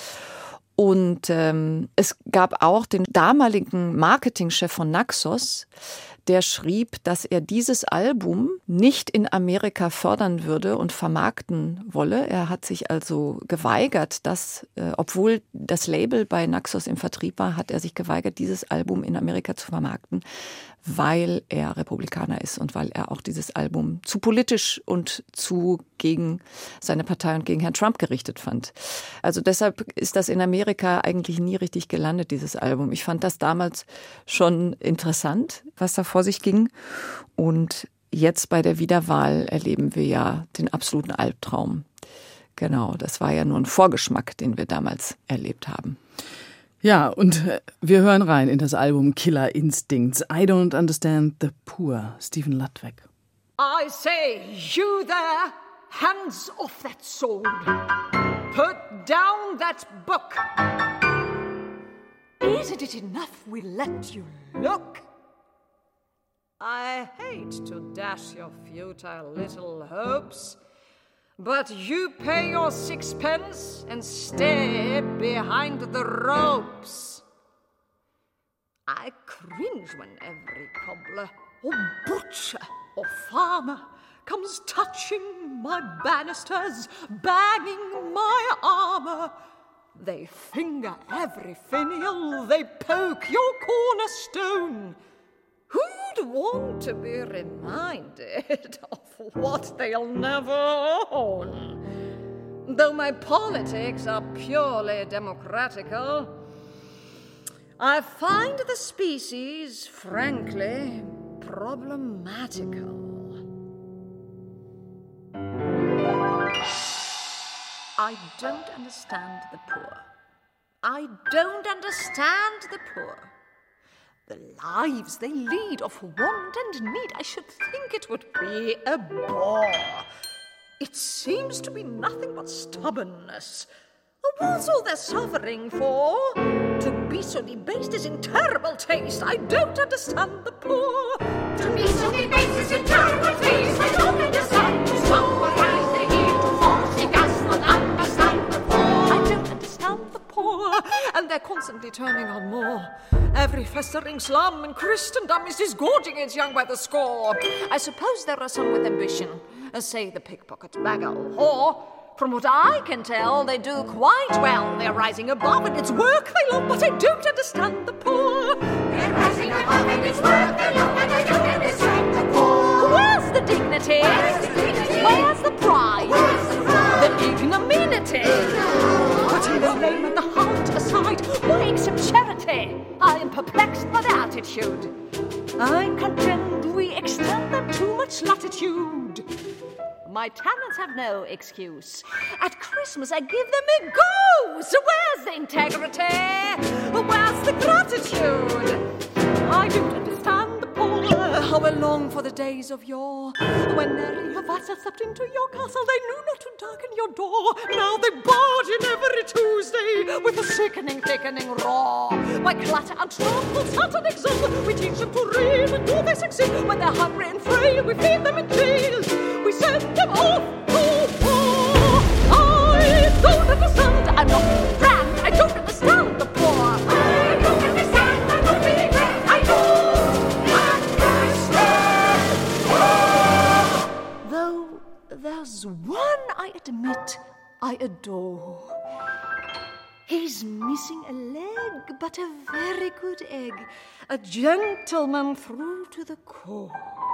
Und ähm, es gab auch den damaligen Marketingchef von Naxos, der schrieb, dass er dieses Album nicht in Amerika fördern würde und vermarkten wolle. Er hat sich also geweigert, dass, äh, obwohl das Label bei Naxos im Vertrieb war, hat er sich geweigert, dieses Album in Amerika zu vermarkten, weil er Republikaner ist und weil er auch dieses Album zu politisch und zu gegen seine Partei und gegen Herrn Trump gerichtet fand. Also deshalb ist das in Amerika eigentlich nie richtig gelandet, dieses Album. Ich fand das damals schon interessant, was da vor sich ging. Und jetzt bei der Wiederwahl erleben wir ja den absoluten Albtraum. Genau, das war ja nur ein Vorgeschmack, den wir damals erlebt haben. Ja, und wir hören rein in das Album Killer Instincts. I Don't Understand the Poor, Stephen Ludwig. I say, you there, hands off that sword. Put down that book. Isn't it enough we let you look? I hate to dash your futile little hopes, but you pay your sixpence and stay behind the ropes. I cringe when every cobbler or butcher or farmer comes touching my banisters, banging my armour. They finger every finial, they poke your cornerstone. Who'd want to be reminded of what they'll never own? Though my politics are purely democratical, I find the species, frankly, problematical. I don't understand the poor. I don't understand the poor. The lives they lead of want and need, I should think it would be a bore. It seems to be nothing but stubbornness. What's all their suffering for? To be so debased is in terrible taste. I don't understand the poor. To be so debased is in terrible taste. I don't understand the poor. Rise they here to force. He does not understand the poor. I don't understand the poor. And they're constantly turning on more. Every festering slum in Christendom is disgorging its young by the score. I suppose there are some with ambition, as say the pickpocket, beggar, or whore. From what I can tell, they do quite well. They're rising above and it's work they love, but I don't understand the poor. They're rising above and it's work they love, but I don't understand the poor. Where's the dignity? Where's the dignity? Where's the pride? Where's the pride? The ignominy? Putting the name and the heart aside, why accept charity? I am perplexed by their attitude. I contend we extend them too much latitude. My talents have no excuse. At Christmas I give them a goose. Where's the integrity? Where's the gratitude? I don't understand the poor. How I long for the days of yore, when merry vassals stepped into your castle, they knew not to darken your door. Now they barge in every Tuesday with a sickening, thickening roar. By clatter and trample, sat and exult, we teach them to read, and do they succeed? When they're hungry and frail, we feed them in jails. We send them off to war. I don't understand. I'm not grand. I don't understand the poor. I don't understand. I'm not really grand. I don't understand. Though there's one I admit I adore. He's missing a leg, but a very good egg. A gentleman through to the core.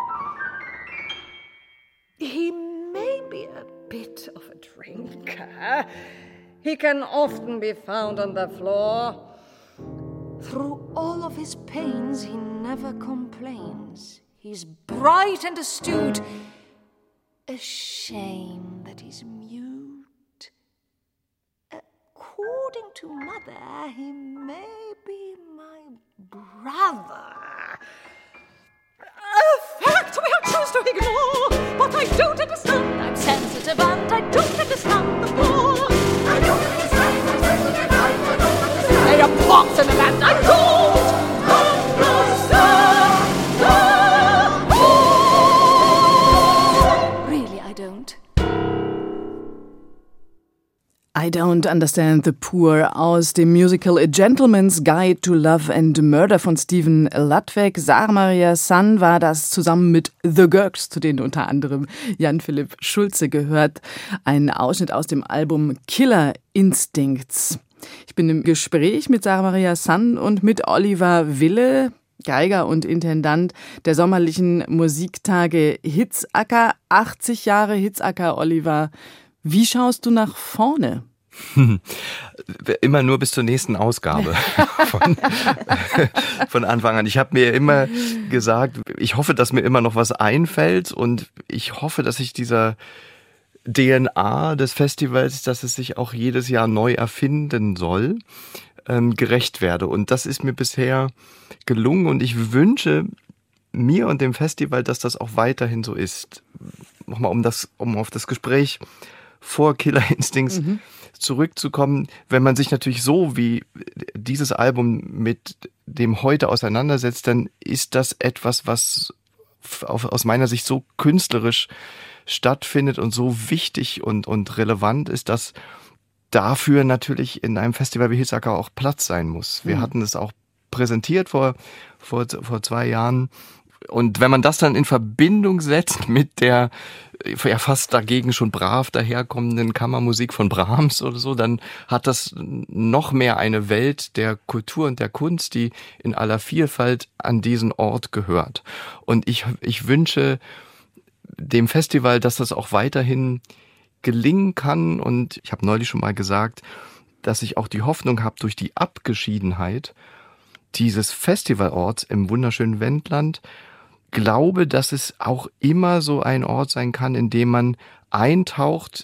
He may be a bit of a drinker. He can often be found on the floor. Through all of his pains, he never complains. He's bright and astute. A shame that he's mute. According to Mother, he may be my brother. A fact we have choose to ignore, but I don't understand. I'm sensitive and I don't understand the poor. I don't understand. I'm sensitive and I don't understand. They are pox in the land. I don't understand the poor. Really, I don't. I Don't Understand the Poor aus dem Musical A Gentleman's Guide to Love and Murder von Stephen Ludwig. Sarah Maria San war das zusammen mit The Gurks, zu denen unter anderem Jan-Philipp Schulze gehört. Ein Ausschnitt aus dem Album Killer Instincts. Ich bin im Gespräch mit Sarah Maria San und mit Oliver Wille, Geiger und Intendant der sommerlichen Musiktage Hitzacker. achtzig Jahre Hitzacker, Oliver. Wie schaust du nach vorne? Immer nur bis zur nächsten Ausgabe von, von Anfang an. Ich habe mir immer gesagt, ich hoffe, dass mir immer noch was einfällt und ich hoffe, dass ich dieser D N A des Festivals, dass es sich auch jedes Jahr neu erfinden soll, ähm, gerecht werde. Und das ist mir bisher gelungen und ich wünsche mir und dem Festival, dass das auch weiterhin so ist. Nochmal, um das, um auf das Gespräch vor Killer Instincts mhm. zurückzukommen, wenn man sich natürlich so wie dieses Album mit dem heute auseinandersetzt, dann ist das etwas, was auf, aus meiner Sicht so künstlerisch stattfindet und so wichtig und, und relevant ist, dass dafür natürlich in einem Festival wie Hitzacker auch Platz sein muss. Wir mhm. hatten es auch präsentiert vor, vor, vor zwei Jahren. Und wenn man das dann in Verbindung setzt mit der ja fast dagegen schon brav daherkommenden Kammermusik von Brahms oder so, dann hat das noch mehr eine Welt der Kultur und der Kunst, die in aller Vielfalt an diesen Ort gehört. Und ich, ich wünsche dem Festival, dass das auch weiterhin gelingen kann. Und ich habe neulich schon mal gesagt, dass ich auch die Hoffnung habe, durch die Abgeschiedenheit dieses Festivalorts im wunderschönen Wendland, glaube, dass es auch immer so ein Ort sein kann, in dem man eintaucht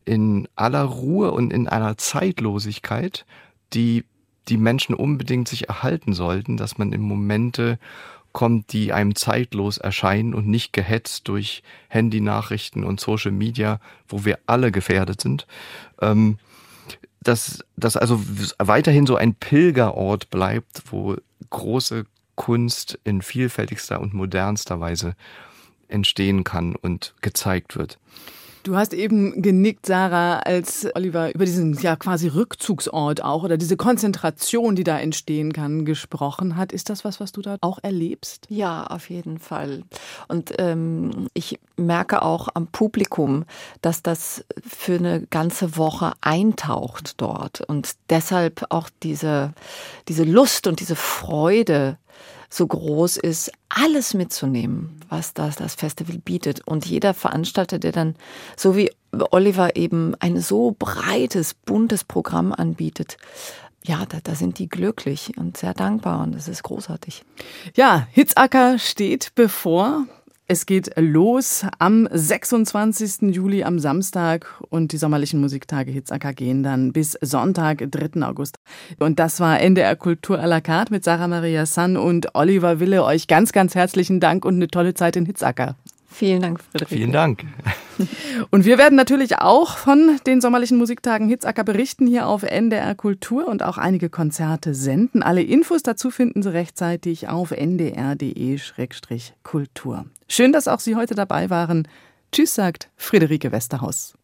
in aller Ruhe und in einer Zeitlosigkeit, die die Menschen unbedingt sich erhalten sollten, dass man in Momente kommt, die einem zeitlos erscheinen und nicht gehetzt durch Handynachrichten und Social Media, wo wir alle gefährdet sind. Ähm, dass das also weiterhin so ein Pilgerort bleibt, wo große Kunst in vielfältigster und modernster Weise entstehen kann und gezeigt wird. Du hast eben genickt, Sarah, als Oliver über diesen ja quasi Rückzugsort auch oder diese Konzentration, die da entstehen kann, gesprochen hat. Ist das was, was du da auch erlebst? Ja, auf jeden Fall. Und ähm, ich merke auch am Publikum, dass das für eine ganze Woche eintaucht dort und deshalb auch diese, diese Lust und diese Freude so groß ist, alles mitzunehmen, was das, das Festival bietet. Und jeder Veranstalter, der dann, so wie Oliver eben ein so breites, buntes Programm anbietet, ja, da, da sind die glücklich und sehr dankbar und das ist großartig. Ja, Hitzacker steht bevor. Es geht los am sechsundzwanzigsten Juli am Samstag und die sommerlichen Musiktage Hitzacker gehen dann bis Sonntag, dritten August. Und das war N D R Kultur à la carte mit Sarah Maria Sann und Oliver Wille. Euch ganz, ganz herzlichen Dank und eine tolle Zeit in Hitzacker. Vielen Dank, Friederike. Vielen Dank. Und wir werden natürlich auch von den sommerlichen Musiktagen Hitzacker berichten hier auf N D R Kultur und auch einige Konzerte senden. Alle Infos dazu finden Sie rechtzeitig auf n d r punkt d e slash kultur. Schön, dass auch Sie heute dabei waren. Tschüss, sagt Friederike Westerhaus.